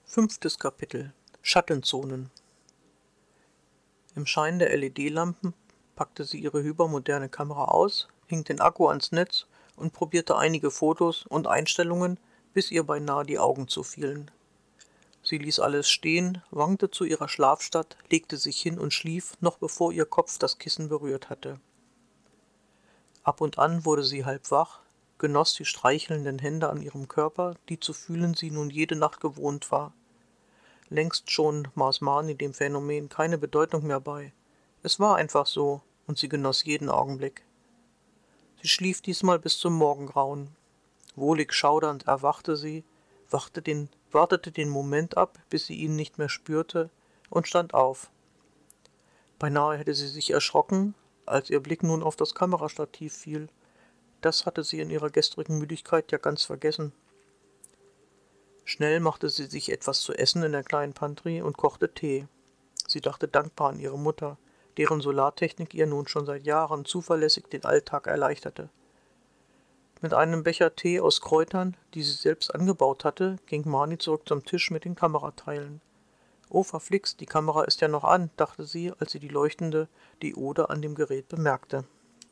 5. Kapitel Schattenzonen. Im Schein der LED-Lampen packte sie ihre hypermoderne Kamera aus, hing den Akku ans Netz und probierte einige Fotos und Einstellungen, bis ihr beinahe die Augen zufielen. Sie ließ alles stehen, wankte zu ihrer Schlafstatt, legte sich hin und schlief, noch bevor ihr Kopf das Kissen berührt hatte. Ab und an wurde sie halb wach, genoss die streichelnden Hände an ihrem Körper, die zu fühlen sie nun jede Nacht gewohnt war. Längst schon maß Marnie dem Phänomen keine Bedeutung mehr bei. Es war einfach so, und sie genoss jeden Augenblick. Sie schlief diesmal bis zum Morgengrauen. Wohlig schaudernd erwachte sie, wartete den Moment ab, bis sie ihn nicht mehr spürte, und stand auf. Beinahe hätte sie sich erschrocken, als ihr Blick nun auf das Kamerastativ fiel. Das hatte sie in ihrer gestrigen Müdigkeit ja ganz vergessen. Schnell machte sie sich etwas zu essen in der kleinen Pantry und kochte Tee. Sie dachte dankbar an ihre Mutter, deren Solartechnik ihr nun schon seit Jahren zuverlässig den Alltag erleichterte. Mit einem Becher Tee aus Kräutern, die sie selbst angebaut hatte, ging Marnie zurück zum Tisch mit den Kamerateilen. »Oh, verflixt, die Kamera ist ja noch an«, dachte sie, als sie die leuchtende Diode an dem Gerät bemerkte.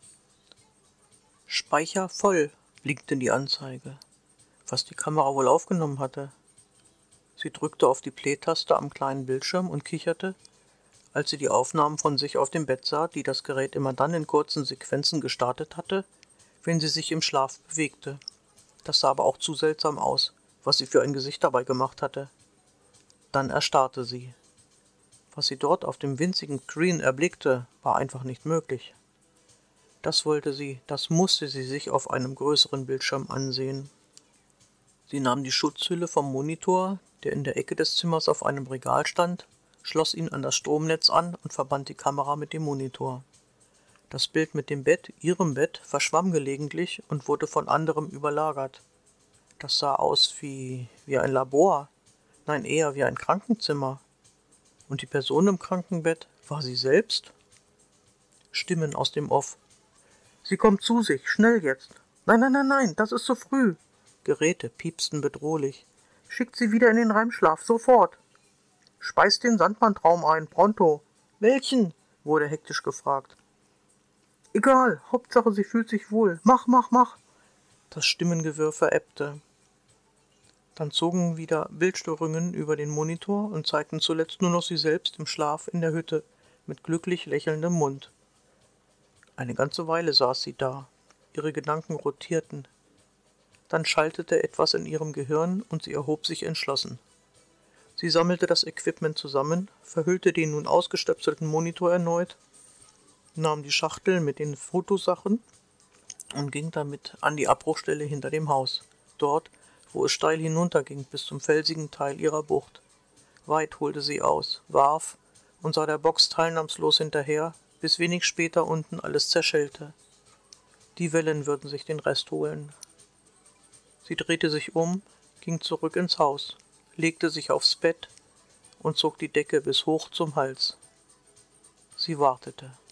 »Speicher voll«, blinkte die Anzeige. Was die Kamera wohl aufgenommen hatte. Sie drückte auf die Play-Taste am kleinen Bildschirm und kicherte, als sie die Aufnahmen von sich auf dem Bett sah, die das Gerät immer dann in kurzen Sequenzen gestartet hatte, wenn sie sich im Schlaf bewegte. Das sah aber auch zu seltsam aus, was sie für ein Gesicht dabei gemacht hatte. Dann erstarrte sie. Was sie dort auf dem winzigen Screen erblickte, war einfach nicht möglich. Das musste sie sich auf einem größeren Bildschirm ansehen. Sie nahm die Schutzhülle vom Monitor, der in der Ecke des Zimmers auf einem Regal stand, schloss ihn an das Stromnetz an und verband die Kamera mit dem Monitor. Das Bild mit dem Bett, ihrem Bett, verschwamm gelegentlich und wurde von anderem überlagert. Das sah aus wie ein Labor, nein, eher wie ein Krankenzimmer. Und die Person im Krankenbett, war sie selbst? Stimmen aus dem Off. »Sie kommt zu sich, schnell jetzt!« »Nein, das ist zu früh!« Geräte piepsten bedrohlich. »Schickt sie wieder in den REM-Schlaf, sofort!« »Speist den Sandmantraum ein, pronto!« »Welchen?« wurde hektisch gefragt. »Egal, Hauptsache sie fühlt sich wohl. Mach!« Das Stimmengewirr verebbte. Dann zogen wieder Bildstörungen über den Monitor und zeigten zuletzt nur noch sie selbst im Schlaf in der Hütte, mit glücklich lächelndem Mund. Eine ganze Weile saß sie da. Ihre Gedanken rotierten. Dann schaltete etwas in ihrem Gehirn und sie erhob sich entschlossen. Sie sammelte das Equipment zusammen, verhüllte den nun ausgestöpselten Monitor erneut, nahm die Schachtel mit den Fotosachen und ging damit an die Abbruchstelle hinter dem Haus, dort, wo es steil hinunterging bis zum felsigen Teil ihrer Bucht. Weit holte sie aus, warf und sah der Box teilnahmslos hinterher, bis wenig später unten alles zerschellte. Die Wellen würden sich den Rest holen. Sie drehte sich um, ging zurück ins Haus, legte sich aufs Bett und zog die Decke bis hoch zum Hals. Sie wartete.